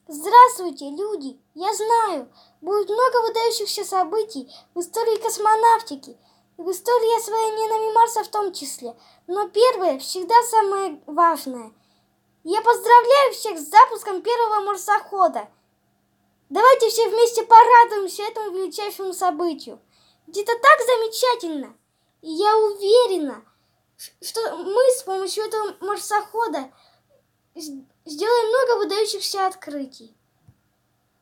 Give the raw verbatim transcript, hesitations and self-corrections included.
Здравствуйте, люди! Я знаю, будет много выдающихся событий в истории космонавтики и в истории освоения нами Марса в том числе. Но первое всегда самое важное. Я поздравляю всех с запуском первого марсохода. Давайте все вместе порадуемся этому величайшему событию. Ведь это так замечательно! И я уверена, что мы с помощью этого марсохода сделаем много выдающихся открытий.